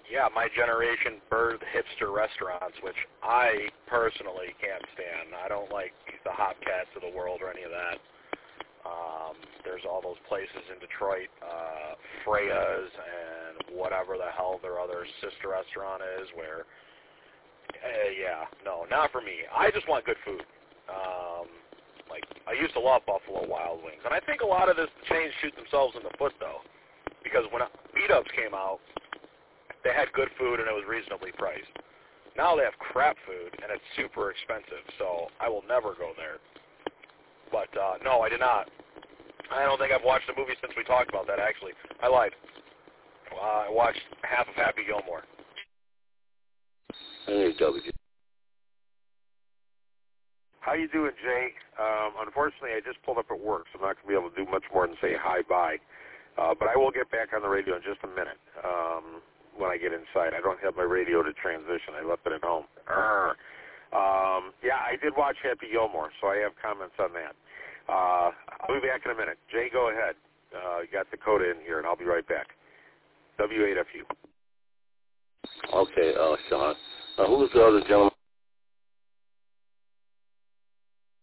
yeah, my generation birthed hipster restaurants, which I personally can't stand. I don't like the Hopcats of the world or any of that. There's all those places in Detroit, Freya's and whatever the hell their other sister restaurant is, where, yeah, no, not for me. I just want good food. Like, I used to love Buffalo Wild Wings, and I think a lot of this chains shoot themselves in the foot, though, because when Beat-Ups came out, they had good food and it was reasonably priced. Now they have crap food and it's super expensive, so I will never go there. But, no, I did not. I don't think I've watched a movie since we talked about that, actually. I lied. I watched half of Happy Gilmore. Hey, W. How you doing, Jay? Unfortunately, I just pulled up at work, so I'm not going to be able to do much more than say hi-bye. But I will get back on the radio in just a minute when I get inside. I don't have my radio to transition. I left it at home. Yeah, I did watch Happy Gilmore, so I have comments on that. I'll be back in a minute. Jay, go ahead. You got Dakota in here, and I'll be right back. W8FU. Okay, Sean. Who was the other gentleman